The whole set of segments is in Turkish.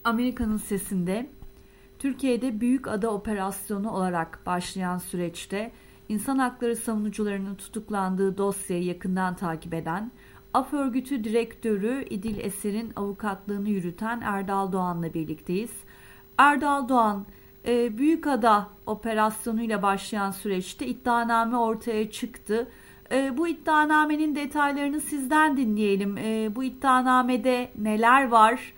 Amerika'nın Sesi'nde Türkiye'de Büyük Ada Operasyonu olarak başlayan süreçte insan hakları savunucularının tutuklandığı dosyayı yakından takip eden, AF Örgütü Direktörü İdil Eser'in avukatlığını yürüten Erdal Doğan'la birlikteyiz. Erdal Doğan, Büyük Ada Operasyonuyla başlayan süreçte iddianame ortaya çıktı. Bu iddianamenin detaylarını sizden dinleyelim. Bu iddianamede neler var?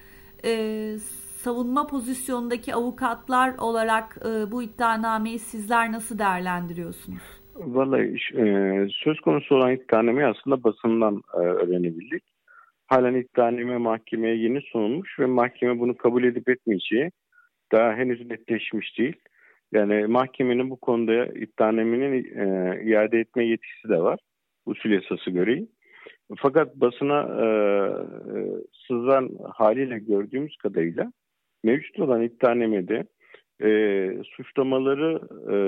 Savunma pozisyonundaki avukatlar olarak bu iddianameyi sizler nasıl değerlendiriyorsunuz? Vallahi söz konusu olan iddianameyi aslında basından öğrenebildik. Halen iddianame mahkemeye yeni sunulmuş ve mahkeme bunu kabul edip etmeyeceği daha henüz netleşmiş değil. Yani mahkemenin bu konuda iddianamenin iade etme yetkisi de var. Usul yasası gereği. Fakat basına sızan haliyle gördüğümüz kadarıyla mevcut olan iddianamede suçlamaları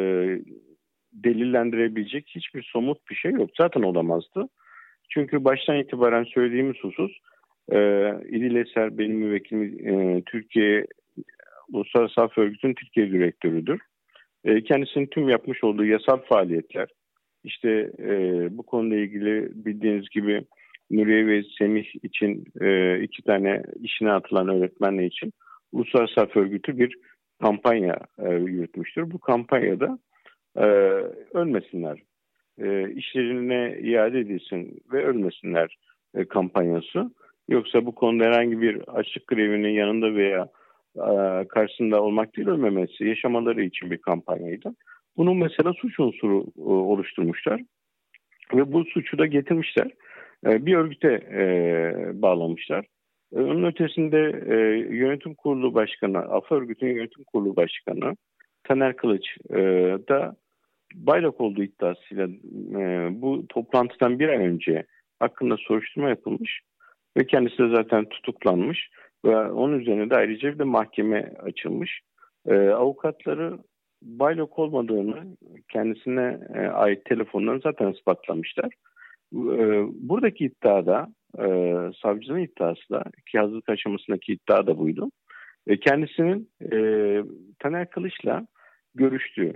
delillendirebilecek hiçbir somut bir şey yok. Zaten olamazdı. Çünkü baştan itibaren söylediğimiz husus İdil Eser benim müvekkilim Türkiye Uluslararası Af Örgütü'nün Türkiye direktörüdür. Kendisinin tüm yapmış olduğu yasal faaliyetler, işte bu konuyla ilgili bildiğiniz gibi Nuriye ve Semih için iki tane işine atılan öğretmenler için Uluslararası Af Örgütü bir kampanya yürütmüştür. Bu kampanyada ölmesinler, işlerine iade edilsin ve ölmesinler kampanyası. Yoksa bu konuda herhangi bir açlık grevinin yanında veya karşısında olmak değil, ölmemesi, yaşamaları için bir kampanyaydı. Bunun mesela suç unsuru oluşturmuşlar ve bu suçu da getirmişler. Bir örgüte bağlamışlar. Onun ötesinde yönetim kurulu başkanı, AF Örgütü'nün yönetim kurulu başkanı Taner Kılıç da bayrak olduğu iddiasıyla bu toplantıdan bir ay önce hakkında soruşturma yapılmış ve kendisi de zaten tutuklanmış ve onun üzerine de ayrıca bir de mahkeme açılmış. Avukatları bayrak olmadığını kendisine ait telefonlarını zaten ispatlamışlar. Buradaki iddiada savcının iddiası da ki hazırlık aşamasındaki iddia da buydu. Kendisinin Taner Kılıç'la görüştüğü.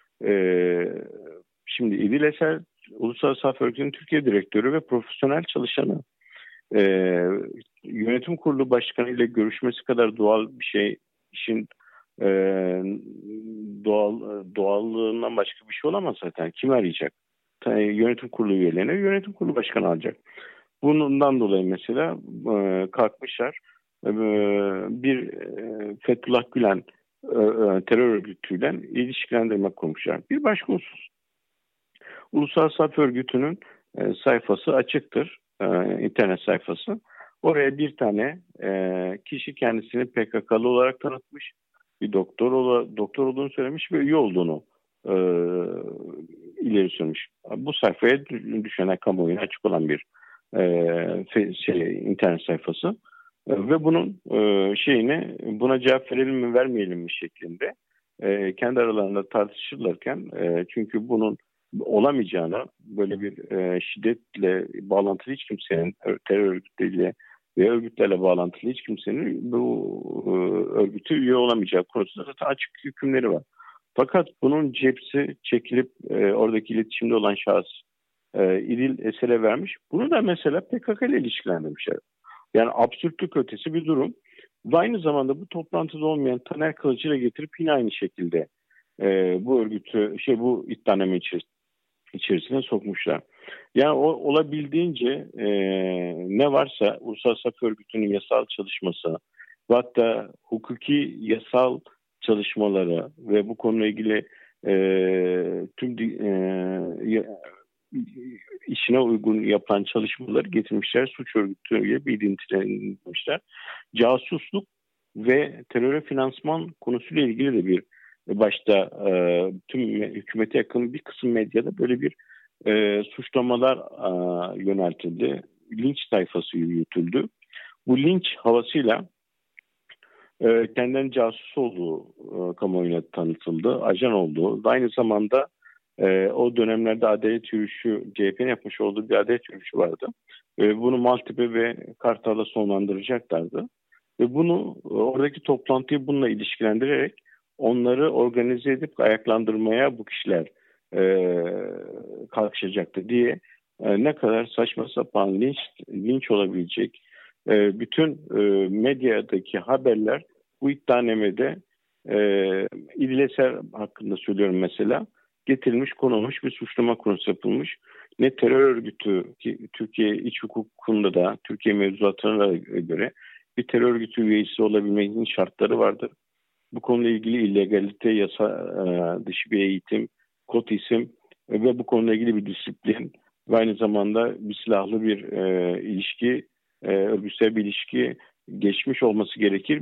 Şimdi İdil Eser Uluslararası Af Örgütü'nün Türkiye direktörü ve profesyonel çalışanı. Yönetim kurulu başkanı ile görüşmesi kadar doğal bir şey, işin doğallığından başka bir şey olamaz zaten. Kim arayacak? Yönetim kurulu üyelerine yönetim kurulu başkanı alacak. Bundan dolayı mesela kalkmışlar bir Fethullah Gülen terör örgütüyle ilişkilendirme kurmuşlar. Bir başka husus. Uluslararası Af Örgütü'nün sayfası açıktır. İnternet sayfası. Oraya bir tane kişi kendisini PKK'lı olarak tanıtmış. Bir doktor olduğunu söylemiş ve üye olduğunu ileri sürmüş. Bu sayfaya düşene kamuoyuna açık olan bir internet sayfası. Ve bunun buna cevap verelim mi vermeyelim mi şeklinde kendi aralarında tartışırlarken çünkü bunun olamayacağını, böyle bir şiddetle bağlantılı hiç kimsenin, terör örgütleriyle ve örgütlerle bağlantılı hiç kimsenin bu örgütü üye olamayacağı konusunda zaten açık hükümleri var. Fakat bunun cepsi çekilip oradaki iletişimde olan şahıs İdil Eser'e vermiş. Bunu da mesela PKK ile ilişkilendirmişler. Yani absürtlük ötesi bir durum. Ve aynı zamanda bu toplantıda olmayan Taner Kılıç'ı ile getirip yine aynı şekilde bu örgütü, bu iddianame içerisine sokmuşlar. Yani olabildiğince ne varsa Uluslararası Af Örgütü'nün yasal çalışması ve hatta hukuki yasal çalışmaları ve bu konuyla ilgili tüm işine uygun yapılan çalışmaları getirmişler. Suç örgütüyle bilinçlendirmişler. Casusluk ve teröre finansman konusuyla ilgili de bir başta tüm hükümete yakın bir kısım medyada böyle bir suçlamalar yöneltildi. Linç sayfası yürütüldü. Bu linç havasıyla kendilerinin casus olduğu kamuoyuna tanıtıldı. Ajan olduğu ve aynı zamanda o dönemlerde adalet yürüyüşü, CHP'nin yapmış olduğu bir adalet yürüyüşü vardı. Bunu Maltepe ve Kartal'da sonlandıracaklardı. Ve bunu oradaki toplantıyı bununla ilişkilendirerek onları organize edip ayaklandırmaya bu kişiler kalkışacaktı diye ne kadar saçma sapan linç olabilecek bütün medyadaki haberler bu iddianamede İdil Eser hakkında söylüyorum mesela getirilmiş konulmuş bir suçlama konusu yapılmış. Ne terör örgütü ki Türkiye iç hukukunda da Türkiye mevzuatına da göre bir terör örgütü üyesi olabilmenin şartları vardır. Bu konuyla ilgili illegalite, yasa dışı bir eğitim, kod isim ve bu konuyla ilgili bir disiplin ve aynı zamanda bir silahlı bir ilişki, örgütsel bir ilişki geçmiş olması gerekir.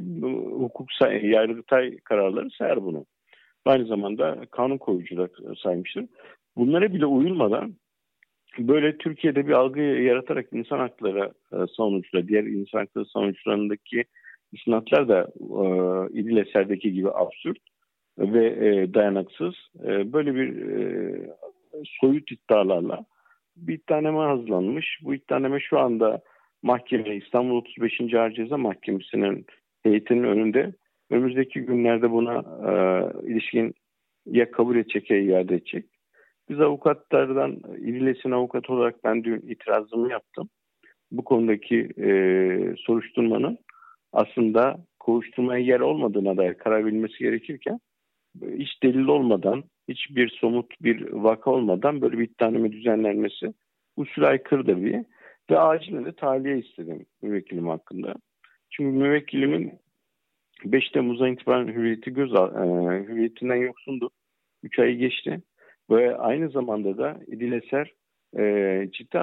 Yargıtay kararları sayar bunu. Aynı zamanda kanun koyucu da saymıştır. Bunlara bile uyulmadan böyle Türkiye'de bir algı yaratarak insan hakları savunucuları, diğer insan hakları savunucularındaki isnatlar da İdil Eser'deki gibi absürt ve dayanaksız. Böyle bir soyut iddialarla bir iddianame hazırlanmış. Bu iddianame şu anda mahkeme, İstanbul 35. Ağır Ceza Mahkemesi'nin heyetinin önünde. Önümüzdeki günlerde buna ilişkin ya kabul edecek ya iade edecek. Biz avukatlardan, İdil Eser'in avukatı olarak ben dün itirazımı yaptım. Bu konudaki soruşturmanın aslında kovuşturmaya yer olmadığına dair karar verilmesi gerekirken hiç delil olmadan, hiçbir somut bir vaka olmadan böyle bir iddianame düzenlenmesi usule aykırıdır diye ve acilen de tahliye istedim müvekkilim hakkında. Çünkü müvekkilimin 5 Temmuz'dan itibaren hürriyetinden yoksundu. 3 ayı geçti. Ve aynı zamanda da İdil Eser ciddi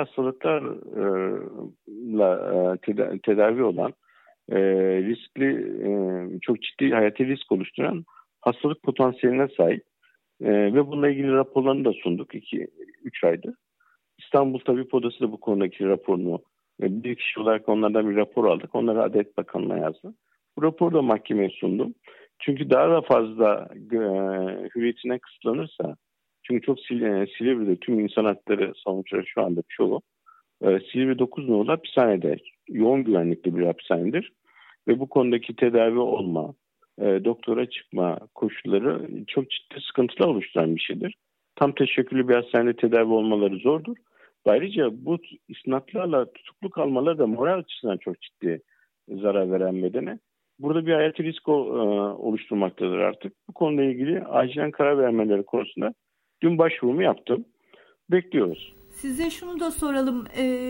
hastalıklarla tedavi olan riskli, çok ciddi hayati risk oluşturan hastalık potansiyeline sahip ve bununla ilgili raporlarını da sunduk 2-3 aydır. İstanbul Tabip Odası da bu konudaki raporunu bir kişi olarak onlardan bir rapor aldık. Onları Adalet Bakanlığı'na yazdı. Bu raporu da mahkemeye sundum. Çünkü daha da fazla hürriyetine kısıtlanırsa, çünkü çok Silivri'de tüm insan hakları savunucuları şu anda çoğu Silivri 9 nolu hapishanede, yoğun güvenlikli bir hapishanedir. Ve bu konudaki tedavi olma, doktora çıkma koşulları çok ciddi sıkıntılar oluşturan bir şeydir. Tam teşekküllü bir hastanede tedavi olmaları zordur. Ayrıca bu isnatlarla tutuklu kalmaları da moral açısından çok ciddi zarar veren bedene. Burada bir hayati risk oluşturmaktadır artık. Bu konuyla ilgili acilen karar vermeleri konusunda dün başvurumu yaptım. Bekliyoruz. Size şunu da soralım.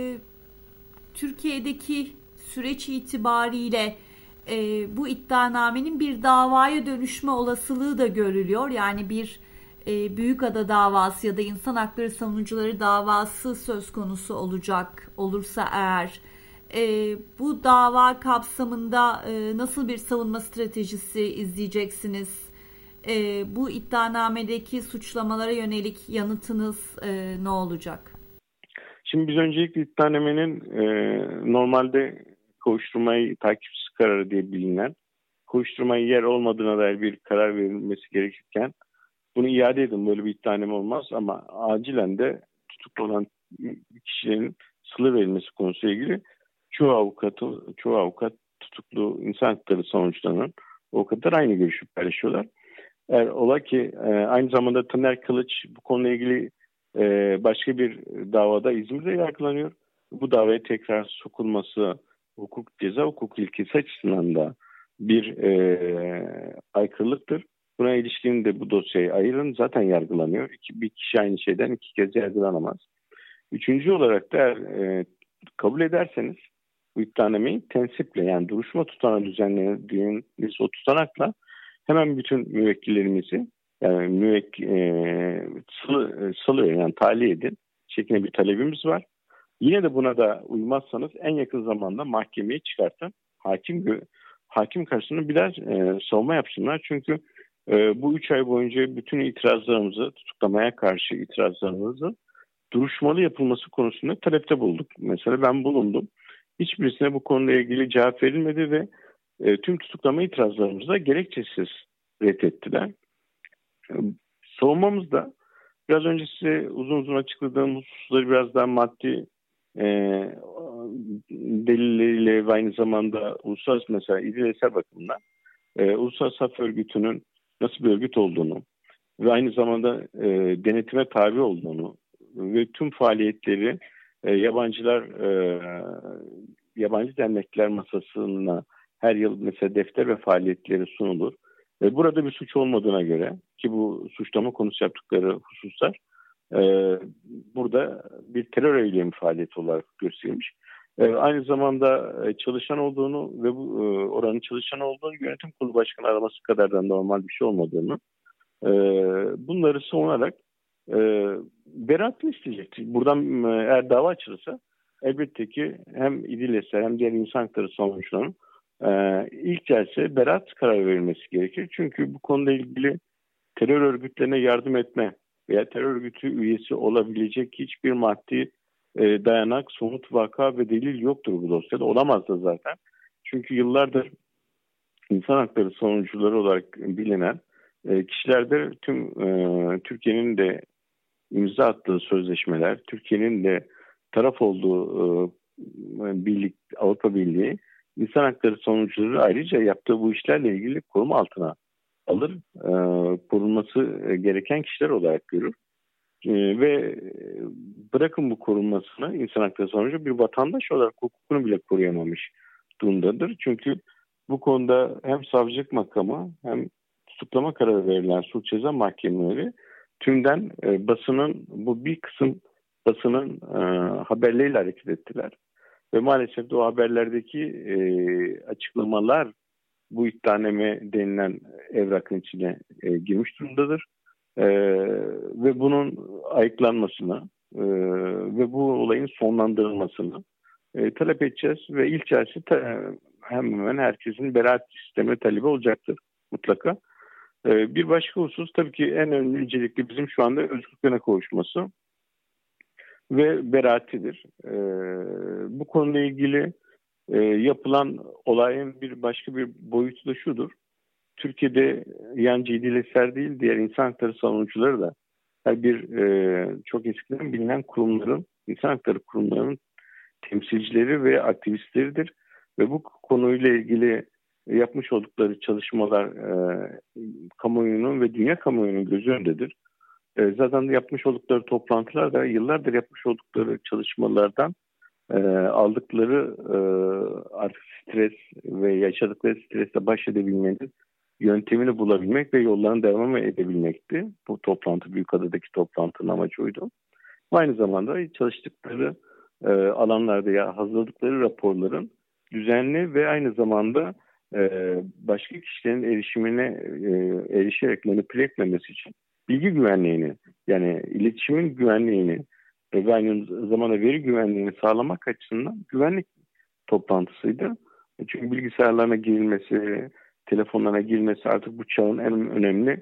Türkiye'deki süreç itibariyle bu iddianamenin bir davaya dönüşme olasılığı da görülüyor. Yani bir Büyükada davası ya da insan hakları savunucuları davası söz konusu olursa eğer bu dava kapsamında nasıl bir savunma stratejisi izleyeceksiniz? Bu iddianamedeki suçlamalara yönelik yanıtınız ne olacak? Şimdi biz öncelikle iddianamenin normalde kovuşturmayı takipsiz kararı diye bilinen, kovuşturmaya yer olmadığına dair bir karar verilmesi gerekirken bunu iade edin, böyle bir iddianame olmaz, ama acilen de tutuklu olan kişilerin salı verilmesi konusuyla ilgili çoğu avukat tutuklu insan hakları savunucularının avukatlar aynı görüşü paylaşıyorlar. Eğer ola ki aynı zamanda Taner Kılıç bu konuyla ilgili başka bir davada İzmir'de yargılanıyor. Bu davaya tekrar sokulması ceza hukuk ilkesi açısından da bir aykırılıktır. Buna ilişkin de bu dosyayı ayırın. Zaten yargılanıyor. Bir kişi aynı şeyden 2 kez yargılanamaz. Üçüncü olarak da kabul ederseniz bu iddianameyi tensiple, yani duruşma tutanağı düzenlendiğiniz o tutanakla hemen bütün müvekkillerimizi salıyor, yani tahliye edin şeklinde bir talebimiz var. Yine de buna da uymazsanız en yakın zamanda mahkemeye çıkartın. Hakim karşısında biraz savunma yapsınlar. Çünkü bu 3 ay boyunca bütün itirazlarımızı, tutuklamaya karşı itirazlarımızı duruşmalı yapılması konusunda talepte bulduk. Mesela ben bulundum. Hiçbirisine bu konuyla ilgili cevap verilmedi ve tüm tutuklama itirazlarımızı da gerekçesiz reddettiler. Savunmamızda biraz önce size uzun uzun açıkladığım hususları biraz daha maddi delilleriyle ve aynı zamanda uluslararası mesela İdil Eser bakımından Uluslararası Af Örgütü'nün nasıl bir örgüt olduğunu ve aynı zamanda denetime tabi olduğunu ve tüm faaliyetleri yabancılar yabancı dernekler masasına her yıl mesela defter ve faaliyetleri sunulur. Burada bir suç olmadığına göre ki bu suçlama konusu yaptıkları hususlar burada bir terör eylemi faaliyeti olarak gösterilmiş. Aynı zamanda çalışan olduğunu ve bu oranın çalışan olduğunu yönetim kurulu başkanı araması kadar da normal bir şey olmadığını bunları savunarak beraatini isteyecektir. Buradan eğer dava açılırsa elbette ki hem İdil Eser hem diğer insan hakları savunucularının ilk celse beraat kararı verilmesi gerekir. Çünkü bu konuyla ilgili terör örgütlerine yardım etme veya terör örgütü üyesi olabilecek hiçbir maddi dayanak, somut vaka ve delil yoktur bu dosyada. Olamaz da zaten. Çünkü yıllardır insan hakları savunucuları olarak bilinen kişilerde tüm Türkiye'nin de imza attığı sözleşmeler, Türkiye'nin de taraf olduğu birlik, Avrupa Birliği insan hakları savunucuları ayrıca yaptığı bu işlerle ilgili koruma altına alır, korunması gereken kişiler olarak görür. Ve bırakın bu korunmasını insan hakları savunucu bir vatandaş olarak hukukunu bile koruyamamış durumdadır. Çünkü bu konuda hem savcılık makamı hem tutuklama kararı verilen suç ceza mahkemeleri tümden basının bu bir kısım basının haberleriyle hareket ettiler. Ve maalesef de o haberlerdeki açıklamalar bu iddianame denilen evrakın içine girmiş durumdadır. Ve bunun ayıklanmasını ve bu olayın sonlandırılmasını talep edeceğiz ve ilk celse hemen hemen herkesin beraat sistemi talebi olacaktır mutlaka. Bir başka husus tabii ki en öncelikli bizim şu anda özgürlüğüne kavuşması ve beraatidir. Bu konuyla ilgili yapılan olayın bir başka bir boyutu da şudur. Türkiye'de yancı İdil Eser değil, diğer insan hakları savunucuları da her bir çok eskiden bilinen kurumların, insan hakları kurumlarının temsilcileri ve aktivistleridir. Ve bu konuyla ilgili yapmış oldukları çalışmalar kamuoyunun ve dünya kamuoyunun gözü önündedir. Zaten yapmış oldukları toplantılar da yıllardır yapmış oldukları çalışmalardan aldıkları artık stres ve yaşadıkları stresle baş edebilmenin yöntemini bulabilmek ve yollarını devam edebilmekti. Bu toplantı, Büyükada'daki toplantının amacı oydu. Aynı zamanda çalıştıkları alanlarda ya hazırladıkları raporların düzenli ve aynı zamanda başka kişilerin erişimine erişerek manipüle etmemesi için bilgi güvenliğini yani iletişimin güvenliğini ve aynı zamanda veri güvenliğini sağlamak açısından güvenlik toplantısıydı. Çünkü bilgisayarlarına girilmesi, telefonlarına girilmesi artık bu çağın en önemli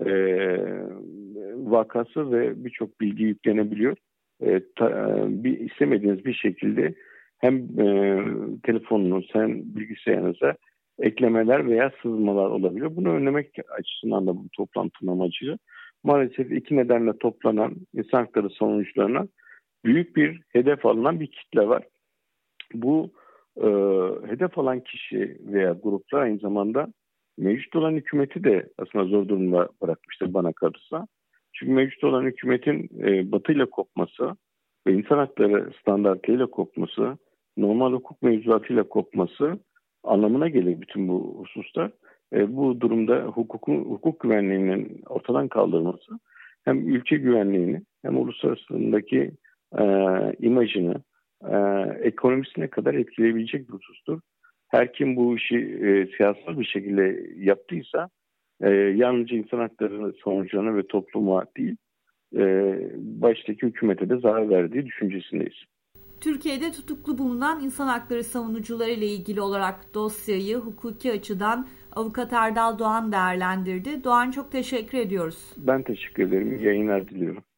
vakası ve birçok bilgi yüklenebiliyor. İstemediğiniz bir şekilde hem telefonunuz hem bilgisayarınıza eklemeler veya sızmalar olabiliyor. Bunu önlemek açısından da bu toplantının amacı. Maalesef iki nedenle toplanan insan hakları savunucularına büyük bir hedef alınan bir kitle var. Bu hedef alan kişi veya gruplar aynı zamanda mevcut olan hükümeti de aslında zor durumda bırakmıştır bana kalırsa. Çünkü mevcut olan hükümetin Batı ile kopması ve insan hakları standartlarıyla kopması, normal hukuk mevzuatıyla kopması anlamına gelir bütün bu hususlar. Bu durumda hukuk güvenliğinin ortadan kaldırması hem ülke güvenliğini hem uluslararasındaki imajını, ekonomisine kadar etkileyebilecek bir husustur. Her kim bu işi siyasal bir şekilde yaptıysa yalnızca insan hakları savunucularına ve topluma değil, baştaki hükümete de zarar verdiği düşüncesindeyiz. Türkiye'de tutuklu bulunan insan hakları savunucuları ile ilgili olarak dosyayı hukuki açıdan Avukat Erdal Doğan değerlendirdi. Doğan, çok teşekkür ediyoruz. Ben teşekkür ederim. Yayınlar diliyorum.